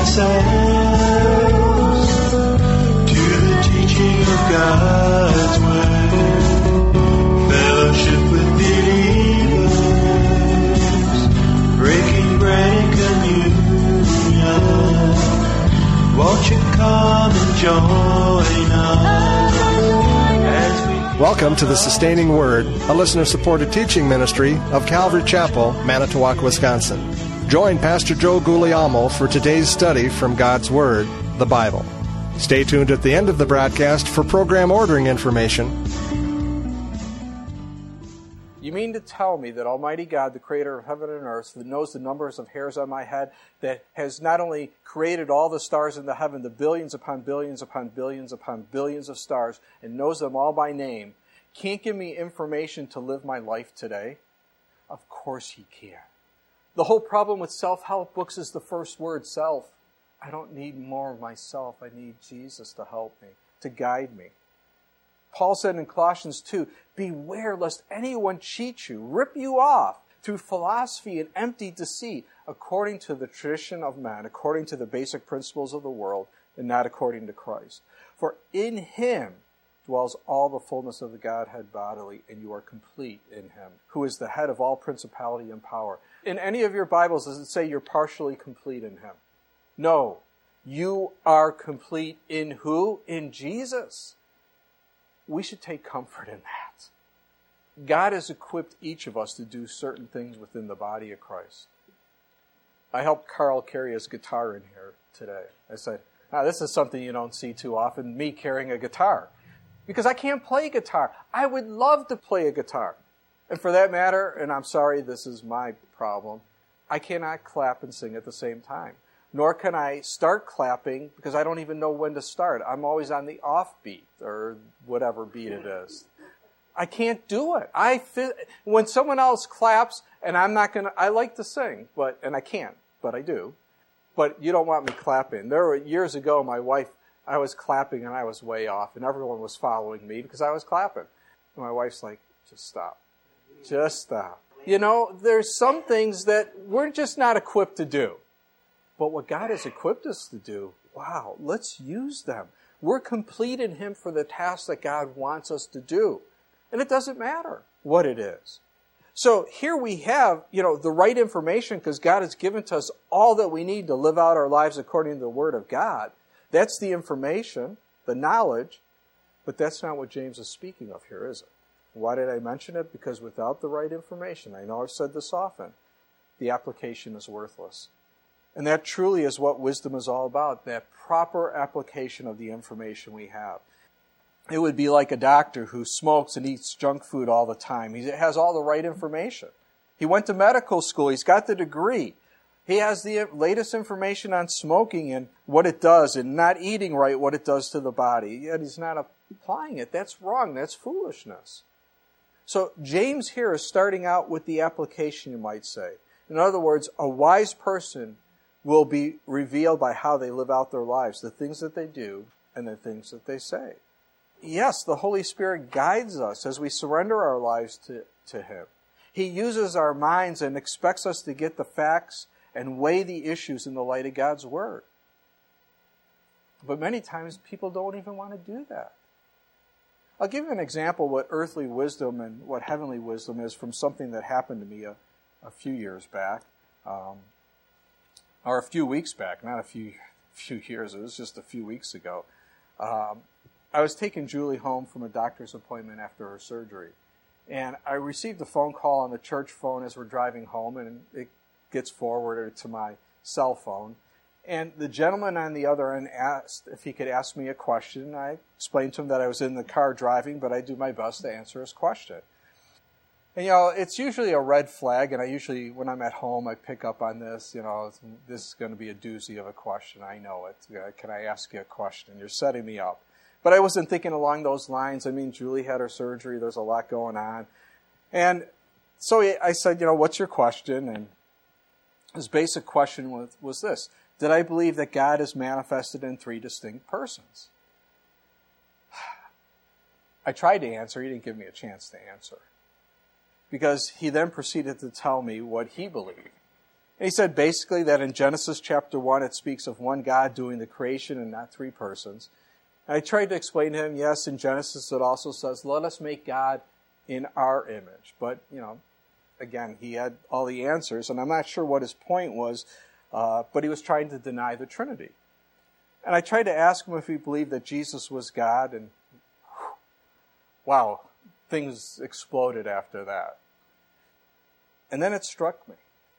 ourselves to the teaching of God's Word. Fellowship with believers, breaking bread and communion. Won't you come and join us as we... Welcome to the Sustaining Word, a listener-supported teaching ministry of Calvary Chapel, Manitowoc, Wisconsin. Join Pastor Joe Guglielmo for today's study from God's Word, the Bible. Stay tuned at the end of the broadcast for program ordering information. You mean to tell me that Almighty God, the creator of heaven and earth, that knows the numbers of hairs on my head, that has not only created all the stars in the heaven, the billions upon billions upon billions upon billions of stars, and knows them all by name, can't give me information to live my life today? Of course He can. The whole problem with self-help books is the first word, self. I don't need more of myself. I need Jesus to help me, to guide me. Paul said in Colossians 2, beware lest anyone cheat you, rip you off through philosophy and empty deceit, according to the tradition of man, according to the basic principles of the world, and not according to Christ. For in Him dwells all the fullness of the Godhead bodily, and you are complete in Him, who is the head of all principality and power. In any of your Bibles, does it say you're partially complete in Him? No. You are complete in who? In Jesus. We should take comfort in that. God has equipped each of us to do certain things within the body of Christ. I helped Carl carry his guitar in here today. I said, this is something you don't see too often, me carrying a guitar. Because I can't play guitar. I would love to play a guitar. And for that matter, and I'm sorry, this is my problem, I cannot clap and sing at the same time. Nor can I start clapping because I don't even know when to start. I'm always on the off beat or whatever beat it is. I can't do it. When someone else claps and I like to sing, and I can't, but I do. But you don't want me clapping. There were years ago, I was clapping and I was way off and everyone was following me because I was clapping. And my wife's like, just stop. Just stop. You know, there's some things that we're just not equipped to do. But what God has equipped us to do, wow, let's use them. We're complete in Him for the task that God wants us to do. And it doesn't matter what it is. So here we have, the right information because God has given to us all that we need to live out our lives according to the Word of God. That's the information, the knowledge, but that's not what James is speaking of here, is it? Why did I mention it? Because without the right information, I know I've said this often, the application is worthless. And that truly is what wisdom is all about, that proper application of the information we have. It would be like a doctor who smokes and eats junk food all the time. He has all the right information. He went to medical school. He's got the degree. He has the latest information on smoking and what it does and not eating right, what it does to the body. Yet he's not applying it. That's wrong. That's foolishness. So James here is starting out with the application, you might say. In other words, a wise person will be revealed by how they live out their lives, the things that they do and the things that they say. Yes, the Holy Spirit guides us as we surrender our lives to Him. He uses our minds and expects us to get the facts and weigh the issues in the light of God's Word. But many times people don't even want to do that. I'll give you an example what earthly wisdom and what heavenly wisdom is from something that happened to me a few years back. Or a few weeks back, not a few years, it was just a few weeks ago. I was taking Julie home from a doctor's appointment after her surgery. And I received a phone call on the church phone as we're driving home, and it gets forwarded to my cell phone. And the gentleman on the other end asked if he could ask me a question. I explained to him that I was in the car driving, but I do my best to answer his question. And, it's usually a red flag, and I usually, when I'm at home, I pick up on this, this is going to be a doozy of a question. I know it. Can I ask you a question? You're setting me up. But I wasn't thinking along those lines. I mean, Julie had her surgery. There's a lot going on. And so I said, what's your question? And his basic question was this. Did I believe that God is manifested in three distinct persons? I tried to answer. He didn't give me a chance to answer. Because he then proceeded to tell me what he believed. And he said basically that in Genesis chapter 1, it speaks of one God doing the creation and not three persons. And I tried to explain to him, yes, in Genesis it also says, let us make God in our image. But, again, he had all the answers, and I'm not sure what his point was, but he was trying to deny the Trinity. And I tried to ask him if he believed that Jesus was God, and wow, things exploded after that. And then it struck me.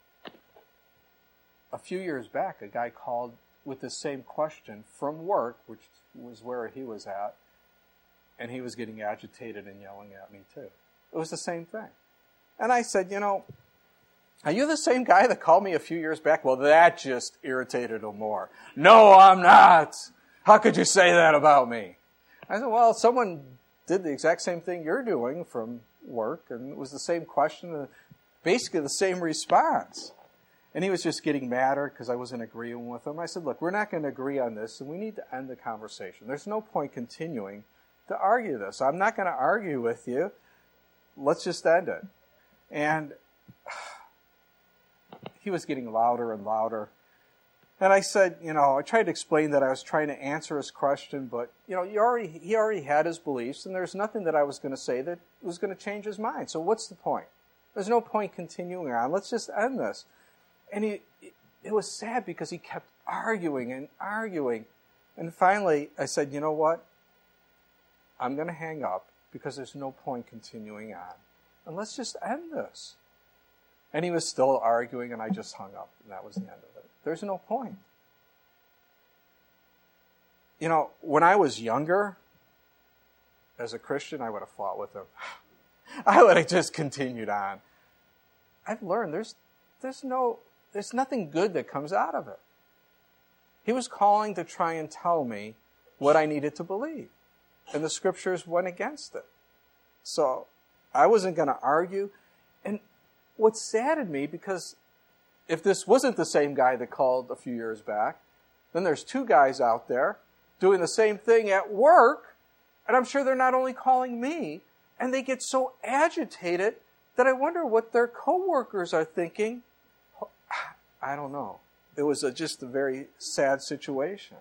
A few years back, a guy called with the same question from work, which was where he was at, and he was getting agitated and yelling at me too. It was the same thing. And I said, are you the same guy that called me a few years back? Well, that just irritated him more. No, I'm not. How could you say that about me? I said, well, someone did the exact same thing you're doing from work, and it was the same question, basically the same response. And he was just getting madder because I wasn't agreeing with him. I said, look, we're not going to agree on this, and we need to end the conversation. There's no point continuing to argue this. I'm not going to argue with you. Let's just end it. And he was getting louder and louder. And I said, I tried to explain that I was trying to answer his question, but, he already had his beliefs, and there's nothing that I was going to say that was going to change his mind. So what's the point? There's no point continuing on. Let's just end this. And it was sad because he kept arguing and arguing. And finally, I said, you know what? I'm going to hang up because there's no point continuing on. And let's just end this. And he was still arguing, and I just hung up, and that was the end of it. There's no point. When I was younger, as a Christian, I would have fought with him. I would have just continued on. I've learned there's nothing good that comes out of it. He was calling to try and tell me what I needed to believe. And the scriptures went against it. So I wasn't going to argue. And what saddened me, because if this wasn't the same guy that called a few years back, then there's two guys out there doing the same thing at work, and I'm sure they're not only calling me, and they get so agitated that I wonder what their coworkers are thinking. I don't know. It was just a very sad situation.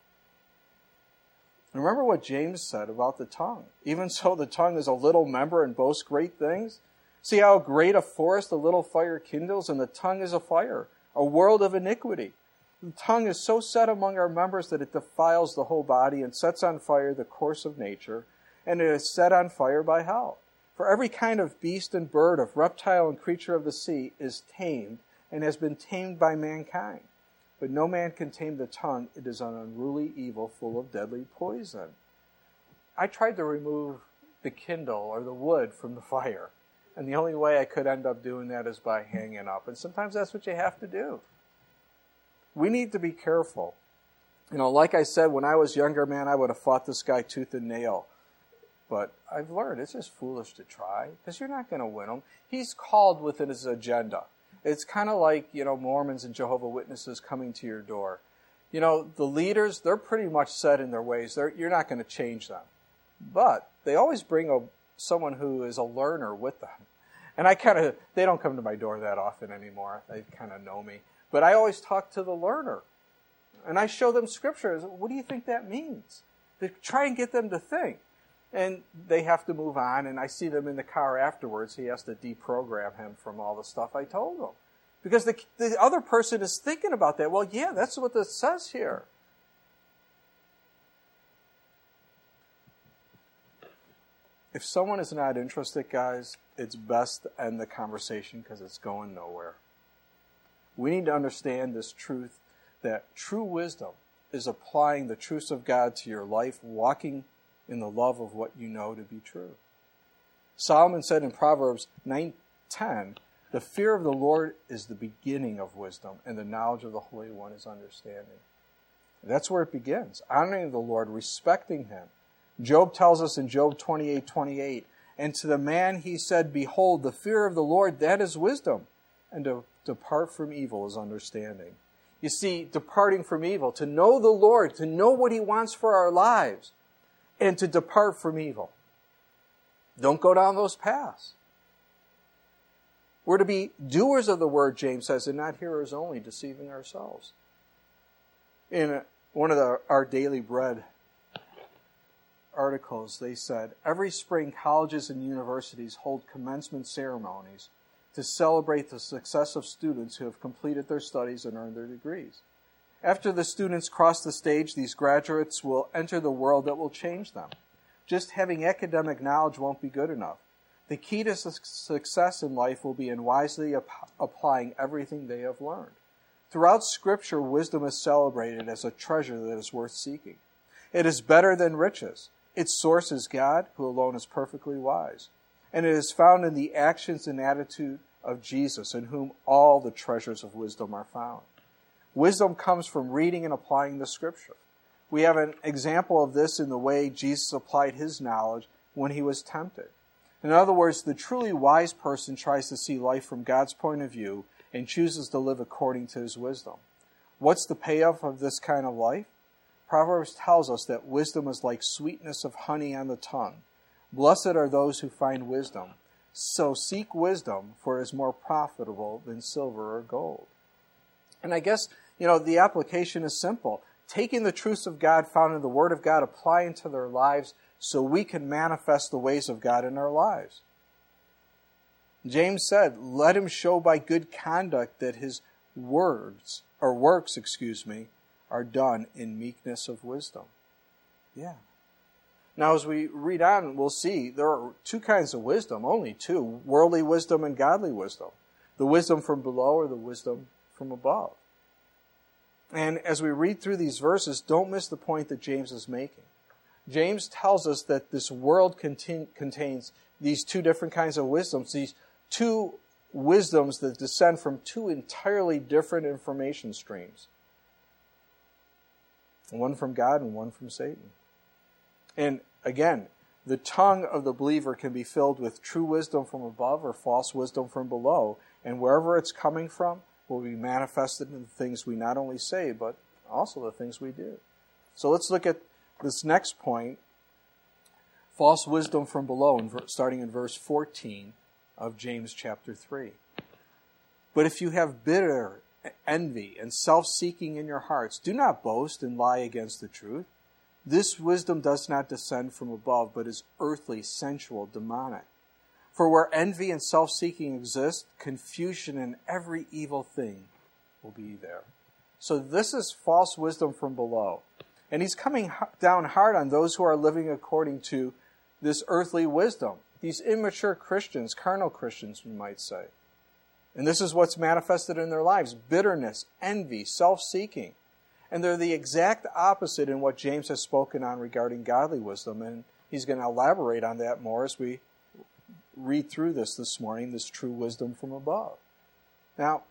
Remember what James said about the tongue. Even so, the tongue is a little member and boasts great things. See how great a forest a little fire kindles, and the tongue is a fire, a world of iniquity. The tongue is so set among our members that it defiles the whole body and sets on fire the course of nature, and it is set on fire by hell. For every kind of beast and bird, of reptile and creature of the sea is tamed and has been tamed by mankind. But no man can tame the tongue. It is an unruly evil full of deadly poison. I tried to remove the kindle or the wood from the fire. And the only way I could end up doing that is by hanging up. And sometimes that's what you have to do. We need to be careful. Like I said, when I was younger, man, I would have fought this guy tooth and nail. But I've learned it's just foolish to try because you're not going to win him. He's called within his agenda. It's kind of like, Mormons and Jehovah's Witnesses coming to your door. The leaders, they're pretty much set in their ways. You're not going to change them. But they always bring someone who is a learner with them. And they don't come to my door that often anymore. They kind of know me. But I always talk to the learner. And I show them scriptures. What do you think that means? To try and get them to think. And they have to move on, and I see them in the car afterwards. He has to deprogram him from all the stuff I told him. Because the other person is thinking about that. Well, yeah, that's what this says here. If someone is not interested, guys, it's best to end the conversation because it's going nowhere. We need to understand this truth, that true wisdom is applying the truths of God to your life, walking in the love of what you know to be true. Solomon said in Proverbs 9:10, the fear of the Lord is the beginning of wisdom, and the knowledge of the Holy One is understanding. That's where it begins, honoring the Lord, respecting Him. Job tells us in Job 28:28, and to the man he said, behold, the fear of the Lord, that is wisdom, and to depart from evil is understanding. You see, departing from evil, to know the Lord, to know what He wants for our lives, and to depart from evil. Don't go down those paths. We're to be doers of the word, James says, and not hearers only, deceiving ourselves. In one of our Daily Bread articles, they said, every spring colleges and universities hold commencement ceremonies to celebrate the success of students who have completed their studies and earned their degrees. After the students cross the stage, these graduates will enter the world that will change them. Just having academic knowledge won't be good enough. The key to success in life will be in wisely applying everything they have learned. Throughout Scripture, wisdom is celebrated as a treasure that is worth seeking. It is better than riches. Its source is God, who alone is perfectly wise. And it is found in the actions and attitude of Jesus, in whom all the treasures of wisdom are found. Wisdom comes from reading and applying the Scripture. We have an example of this in the way Jesus applied his knowledge when he was tempted. In other words, the truly wise person tries to see life from God's point of view and chooses to live according to his wisdom. What's the payoff of this kind of life? Proverbs tells us that wisdom is like sweetness of honey on the tongue. Blessed are those who find wisdom. So seek wisdom, for it is more profitable than silver or gold. And I guess, the application is simple. Taking the truths of God found in the Word of God, applying to their lives so we can manifest the ways of God in our lives. James said, let him show by good conduct that his works are done in meekness of wisdom. Yeah. Now, as we read on, we'll see there are two kinds of wisdom, only two, worldly wisdom and godly wisdom. The wisdom from below or the wisdom from above. And as we read through these verses, don't miss the point that James is making. James tells us that this world contains these two different kinds of wisdoms, these two wisdoms that descend from two entirely different information streams. One from God and one from Satan. And again, the tongue of the believer can be filled with true wisdom from above or false wisdom from below. And wherever it's coming from will be manifested in the things we not only say, but also the things we do. So let's look at this next point, false wisdom from below, starting in verse 14 of James chapter 3. But if you have bitter envy and self-seeking in your hearts, do not boast and lie against the truth. This wisdom does not descend from above, but is earthly, sensual, demonic. For where envy and self-seeking exist, confusion and every evil thing will be there. So this is false wisdom from below. And he's coming down hard on those who are living according to this earthly wisdom. These immature Christians, carnal Christians, we might say. And this is what's manifested in their lives. Bitterness, envy, self-seeking. And they're the exact opposite in what James has spoken on regarding godly wisdom. And he's going to elaborate on that more as we read through this morning, this true wisdom from above. Now,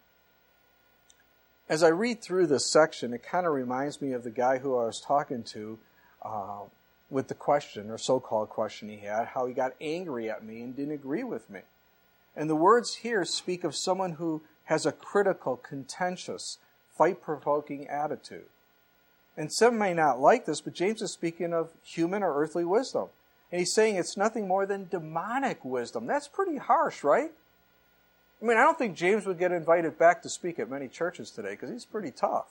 as I read through this section, it kind of reminds me of the guy who I was talking to with the question, or so-called question he had, how he got angry at me and didn't agree with me. And the words here speak of someone who has a critical, contentious, fight-provoking attitude. And some may not like this, but James is speaking of human or earthly wisdom. And he's saying it's nothing more than demonic wisdom. That's pretty harsh, right? I mean, I don't think James would get invited back to speak at many churches today because he's pretty tough.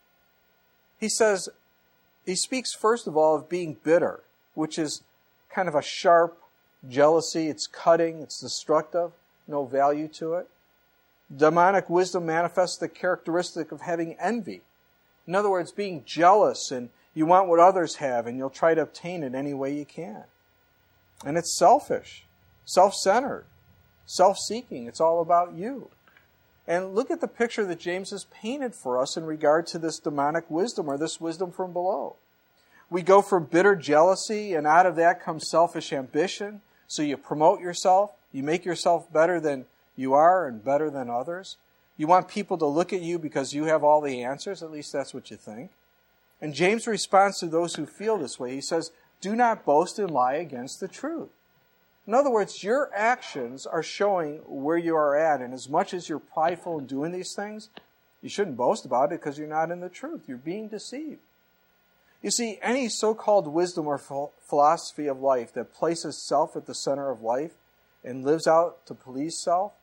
He speaks first of all of being bitter, which is kind of a sharp jealousy. It's cutting, it's destructive, no value to it. Demonic wisdom manifests the characteristic of having envy. In other words, being jealous and you want what others have and you'll try to obtain it any way you can. And it's selfish, self-centered, self-seeking. It's all about you. And look at the picture that James has painted for us in regard to this demonic wisdom or this wisdom from below. We go from bitter jealousy, and out of that comes selfish ambition. So you promote yourself, you make yourself better than you are and better than others. You want people to look at you because you have all the answers, at least that's what you think. And James responds to those who feel this way. He says, do not boast and lie against the truth. In other words, your actions are showing where you are at, and as much as you're prideful in doing these things, you shouldn't boast about it because you're not in the truth. You're being deceived. You see, any so-called wisdom or philosophy of life that places self at the center of life and lives out to please self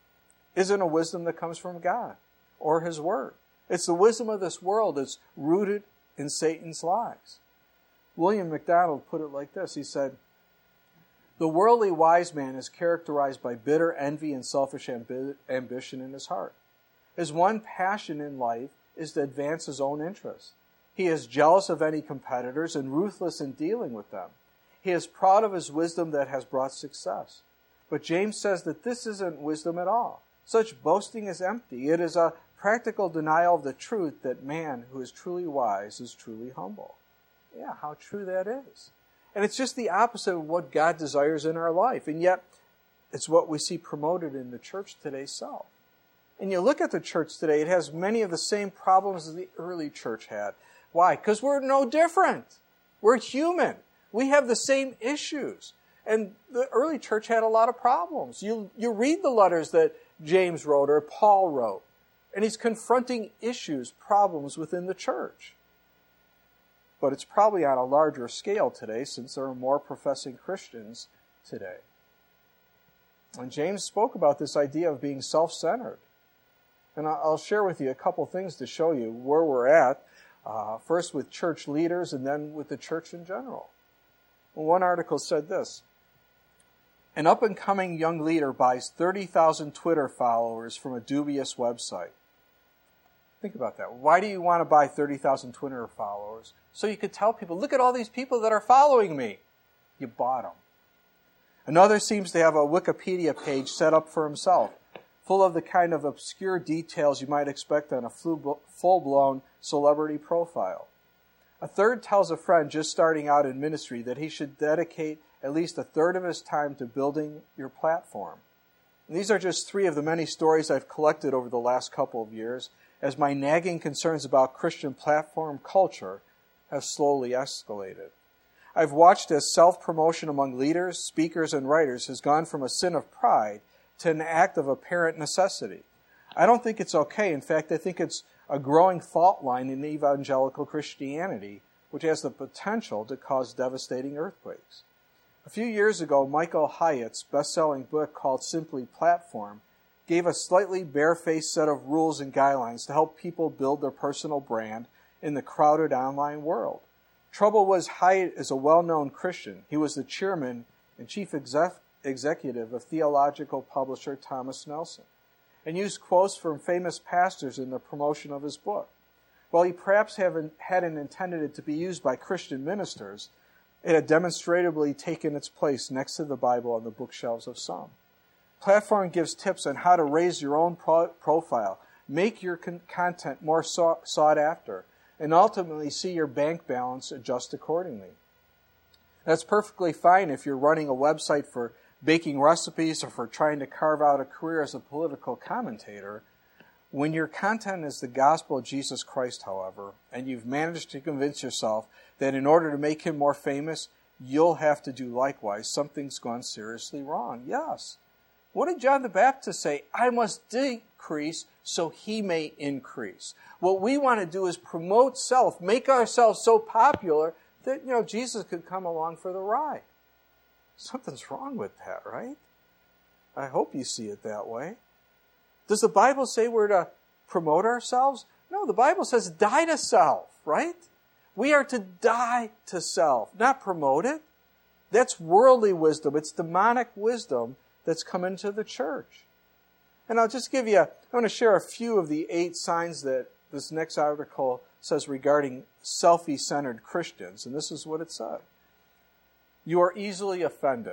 isn't a wisdom that comes from God or His Word. It's the wisdom of this world that's rooted in Satan's lies. William MacDonald put it like this. He said, "The worldly wise man is characterized by bitter envy and selfish ambition in his heart. His one passion in life is to advance his own interests. He is jealous of any competitors and ruthless in dealing with them. He is proud of his wisdom that has brought success." But James says that this isn't wisdom at all. Such boasting is empty. It is a practical denial of the truth that man who is truly wise is truly humble. Yeah, how true that is. And it's just the opposite of what God desires in our life. And yet, it's what we see promoted in the church today self. And you look at the church today, it has many of the same problems as the early church had. Why? Because we're no different. We're human. We have the same issues. And the early church had a lot of problems. You read the letters that James wrote or Paul wrote, and he's confronting issues, problems within the church. But it's probably on a larger scale today since there are more professing Christians today. And James spoke about this idea of being self-centered. And I'll share with you a couple things to show you where we're at, first with church leaders and then with the church in general. Well, one article said this: "An up-and-coming young leader buys 30,000 Twitter followers from a dubious website." Think about that. Why do you want to buy 30,000 Twitter followers? So you could tell people, look at all these people that are following me. You bought them. Another seems to have a Wikipedia page set up for himself, full of the kind of obscure details you might expect on a full-blown celebrity profile. A third tells a friend just starting out in ministry that he should dedicate at least a third of his time to building your platform. And these are just three of the many stories I've collected over the last couple of years as my nagging concerns about Christian platform culture have slowly escalated. I've watched as self-promotion among leaders, speakers, and writers has gone from a sin of pride to an act of apparent necessity. I don't think it's okay. In fact, I think it's a growing fault line in evangelical Christianity, which has the potential to cause devastating earthquakes. A few years ago, Michael Hyatt's best-selling book called Simply Platform gave a slightly barefaced set of rules and guidelines to help people build their personal brand in the crowded online world. Trouble was, Hyatt is a well-known Christian. He was the chairman and chief executive of theological publisher Thomas Nelson, and used quotes from famous pastors in the promotion of his book. While he perhaps hadn't intended it to be used by Christian ministers, it had demonstrably taken its place next to the Bible on the bookshelves of some. Platform gives tips on how to raise your own profile, make your content more sought after, and ultimately see your bank balance adjust accordingly. That's perfectly fine if you're running a website for baking recipes or for trying to carve out a career as a political commentator. When your content is the gospel of Jesus Christ, however, and you've managed to convince yourself that in order to make him more famous, you'll have to do likewise, something's gone seriously wrong. Yes. What did John the Baptist say? I must decrease so he may increase. What we want to do is promote self, make ourselves so popular that, Jesus could come along for the ride. Something's wrong with that, right? I hope you see it that way. Does the Bible say we're to promote ourselves? No, the Bible says die to self, right? We are to die to self, not promote it. That's worldly wisdom. It's demonic wisdom that's come into the church. And I'll just give you, I want to share a few of the 8 signs that this next article says regarding selfie-centered Christians. And this is what it said. You are easily offended.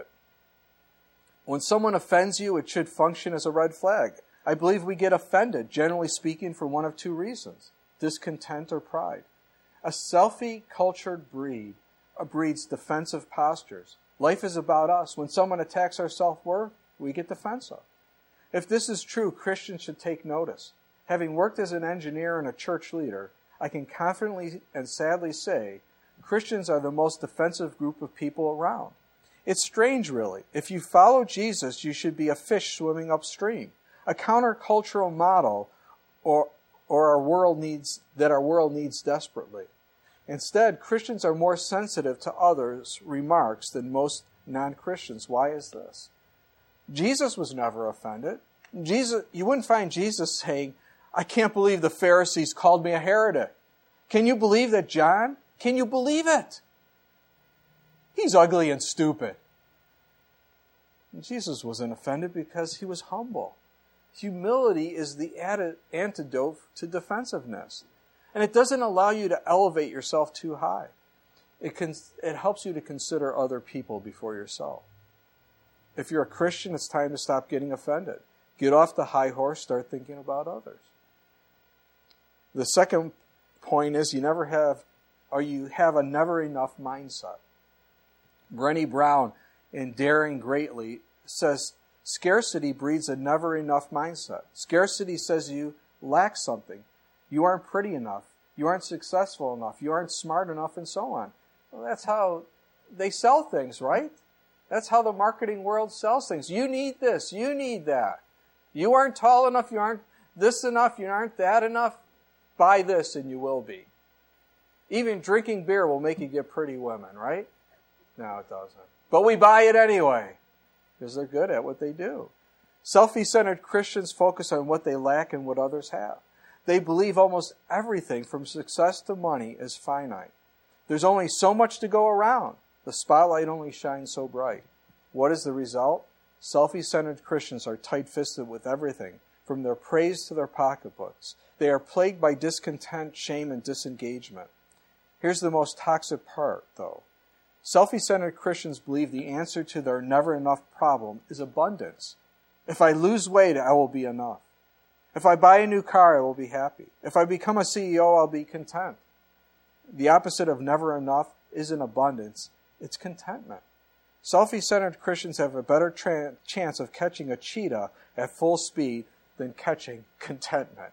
When someone offends you, it should function as a red flag. I believe we get offended, generally speaking, for one of 2 reasons: discontent or pride. A selfie-cultured breed breeds defensive postures. Life is about us. When someone attacks our self-worth, we get defensive. If this is true, Christians should take notice. Having worked as an engineer and a church leader, I can confidently and sadly say Christians are the most defensive group of people around. It's strange, really. If you follow Jesus, you should be a fish swimming upstream, a countercultural model or our world needs desperately. Instead, Christians are more sensitive to others' remarks than most non-Christians. Why is this? Jesus was never offended. You wouldn't find Jesus saying, I can't believe the Pharisees called me a heretic. Can you believe that, John? Can you believe it? He's ugly and stupid. And Jesus wasn't offended because he was humble. Humility is the antidote to defensiveness. And it doesn't allow you to elevate yourself too high. It helps you to consider other people before yourself. If you're a Christian, it's time to stop getting offended. Get off the high horse, start thinking about others. The second point is you have a never enough mindset. Brené Brown, in Daring Greatly, says scarcity breeds a never enough mindset. Scarcity says you lack something. You aren't pretty enough. You aren't successful enough. You aren't smart enough, and so on. Well, that's how they sell things, right? That's how the marketing world sells things. You need this. You need that. You aren't tall enough. You aren't this enough. You aren't that enough. Buy this and you will be. Even drinking beer will make you get pretty women, right? No, it doesn't. But we buy it anyway because they're good at what they do. Self-centered Christians focus on what they lack and what others have. They believe almost everything from success to money is finite. There's only so much to go around. The spotlight only shines so bright. What is the result? Self-centered Christians are tight-fisted with everything, from their praise to their pocketbooks. They are plagued by discontent, shame, and disengagement. Here's the most toxic part, though. Self-centered Christians believe the answer to their never-enough problem is abundance. If I lose weight, I will be enough. If I buy a new car, I will be happy. If I become a CEO, I'll be content. The opposite of never enough isn't abundance, it's contentment. Self-centered Christians have a better chance of catching a cheetah at full speed than catching contentment.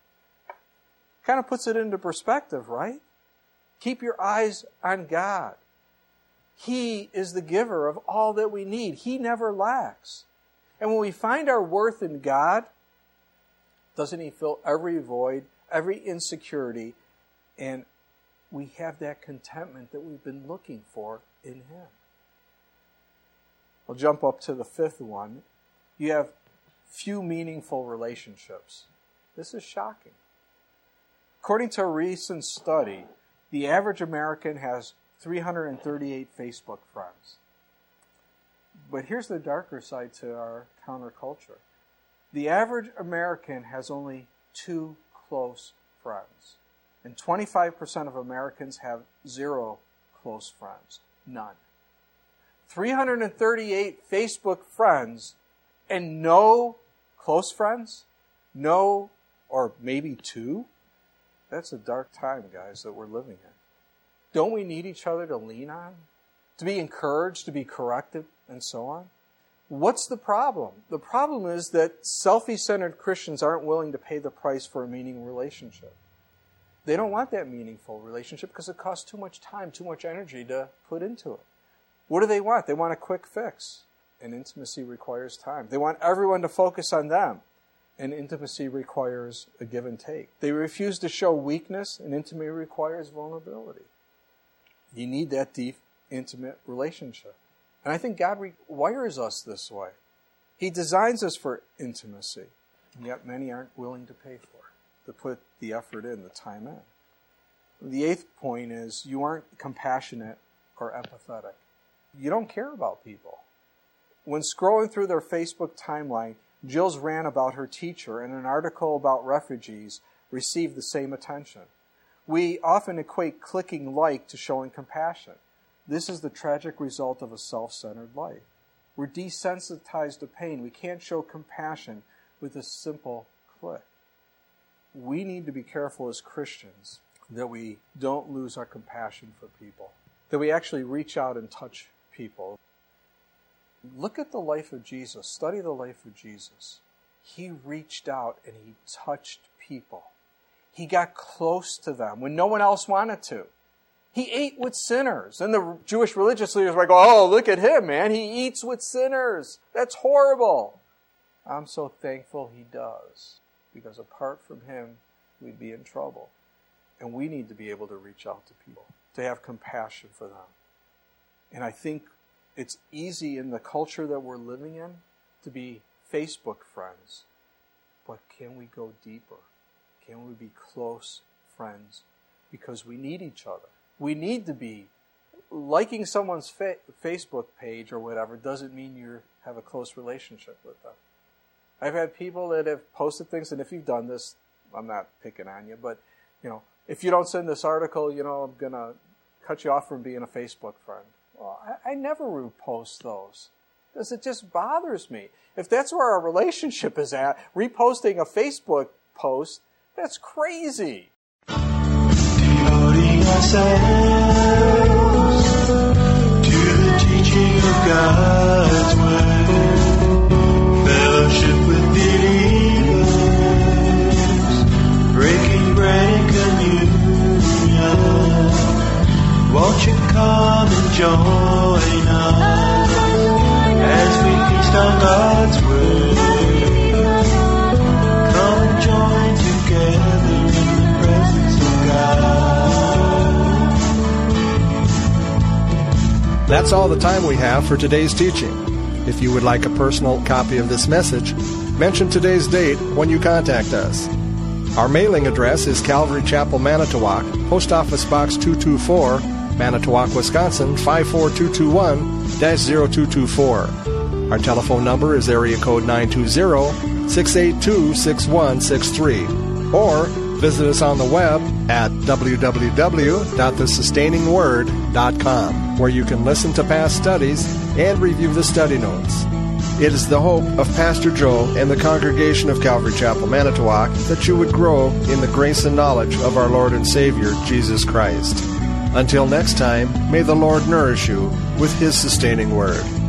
Kind of puts it into perspective, right? Keep your eyes on God. He is the giver of all that we need. He never lacks. And when we find our worth in God, doesn't He fill every void, every insecurity, and we have that contentment that we've been looking for in Him. I'll jump up to the fifth one. You have few meaningful relationships. This is shocking. According to a recent study, the average American has 338 Facebook friends. But here's the darker side to our counterculture. The average American has only 2 close friends. And 25% of Americans have 0 close friends. None. 338 Facebook friends and no close friends? No, or maybe 2? That's a dark time, guys, that we're living in. Don't we need each other to lean on? To be encouraged, to be corrected, and so on? What's the problem? The problem is that self-centered Christians aren't willing to pay the price for a meaningful relationship. They don't want that meaningful relationship because it costs too much time, too much energy to put into it. What do they want? They want a quick fix. And intimacy requires time. They want everyone to focus on them. And intimacy requires a give and take. They refuse to show weakness, and intimacy requires vulnerability. You need that deep, intimate relationship. And I think God wires us this way. He designs us for intimacy, and yet many aren't willing to pay for it, to put the effort in, the time in. The 8th point is you aren't compassionate or empathetic. You don't care about people. When scrolling through their Facebook timeline, Jill's rant about her teacher and an article about refugees received the same attention. We often equate clicking like to showing compassion. This is the tragic result of a self-centered life. We're desensitized to pain. We can't show compassion with a simple click. We need to be careful as Christians that we don't lose our compassion for people, that we actually reach out and touch people. Look at the life of Jesus. Study the life of Jesus. He reached out and He touched people. He got close to them when no one else wanted to. He ate with sinners. And the Jewish religious leaders were like, oh, look at him, man. He eats with sinners. That's horrible. I'm so thankful He does. Because apart from Him, we'd be in trouble. And we need to be able to reach out to people, to have compassion for them. And I think it's easy in the culture that we're living in to be Facebook friends, but can we go deeper? Can we be close friends? Because we need each other. We need to be. Liking someone's Facebook page or whatever doesn't mean you have a close relationship with them. I've had people that have posted things, and if you've done this, I'm not picking on you, but, if you don't send this article, I'm going to cut you off from being a Facebook friend. Well, I never repost those because it just bothers me. If that's where our relationship is at, reposting a Facebook post, that's crazy. Devoting ourselves to the teaching of God's Word, fellowship with believers, breaking bread and communion. Won't you come and join us as we feast on God's Word? Come and join together in the presence of God. That's all the time we have for today's teaching. If you would like a personal copy of this message, mention today's date when you contact us. Our mailing address is Calvary Chapel, Manitowoc, Post Office Box 224, Manitowoc, Wisconsin 54221-0224. Our telephone number is area code 920-682-6163. Or visit us on the web at www.thesustainingword.com, where you can listen to past studies and review the study notes. It is the hope of Pastor Joe and the congregation of Calvary Chapel, Manitowoc, that you would grow in the grace and knowledge of our Lord and Savior, Jesus Christ. Until next time, may the Lord nourish you with His sustaining word.